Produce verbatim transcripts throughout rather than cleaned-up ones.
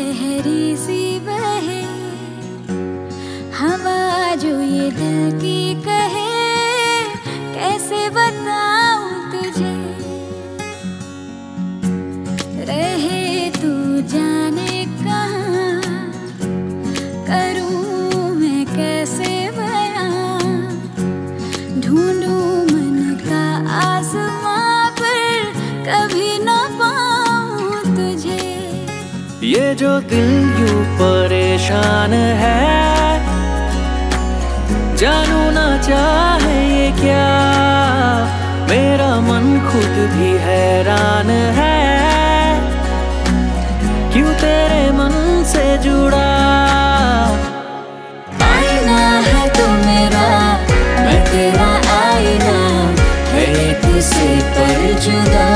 लहरी सी बहे हवा जो ये दिल की कहे, कैसे बताऊं तुझे रहे तू जाने कहाँ, करूं मैं कैसे बयां, ढूंढूं मन का आसमां पर कभी ना पाऊं तुझे। ये जो दिल यूं परेशान है, जानू ना चाहे ये क्या, मेरा मन खुद भी हैरान है, क्यों तेरे मन से जुड़ा। आईना है तू मेरा, मैं तेरा आईना, है एक से पर जुदा,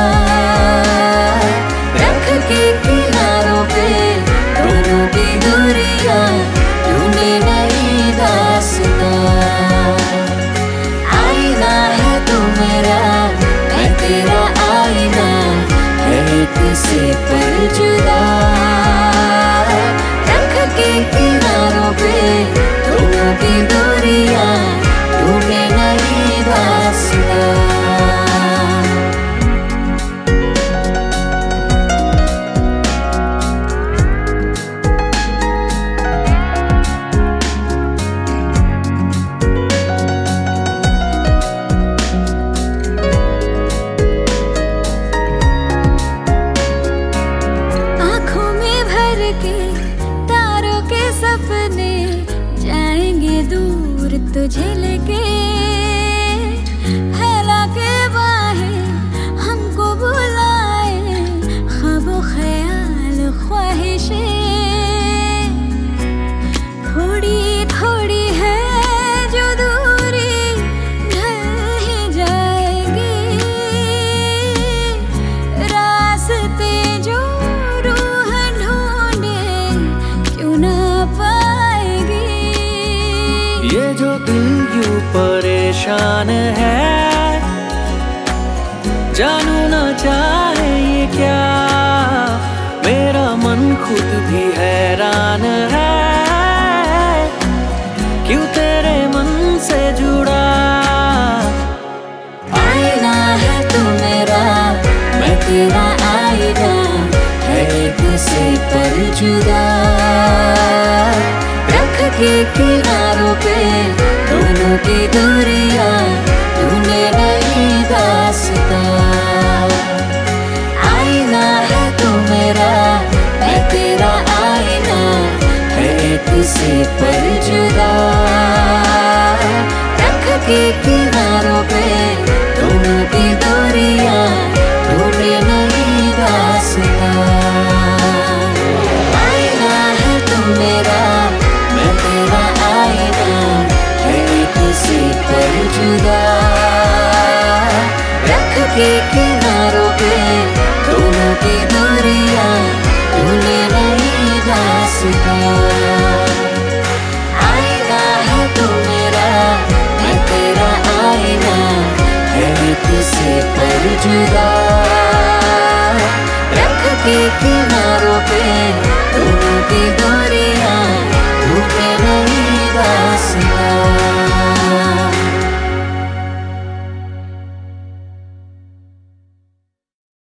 रख के किनारों पे दोनों की दूरियां, ढूंढे नई दास्तां। आईना है तू मेरा, मैं तेरा आईना, है एक से पर जुदा, रख के किनारों पे दोनों की दूरियां, ढूंढे नई दास्तां। तारों के सपने जाएंगे दूर तुझे लेके, फैला के बाहें हमको बुलाए, ख्वाबो ख्याल ख्वाहिशें थोड़ी थोड़ी है जो दूरी ढल ही जाएगी, रास्ते जो ये जो दिल यूं परेशान है, जानू ना चाहे ये क्या, मेरा मन खुद भी हैरान है, क्यों तेरे मन से जुड़ा। आईना है तू मेरा, मैं तेरा आईना, है एक से पर जुदा, रख के किनारों पे दोनों की दूरियां, ढूंढे नई दास्तां। आईना है तू मेरा, मैं तेरा आईना, है एक से पर जुदा, रख के किनारों पे दोनों की दूरियां, ढूंढे नई दास्तां। आईना है तू मेरा, मैं तेरा आईना, है एक से पर जुदा, रख के किनारों पे दोनों की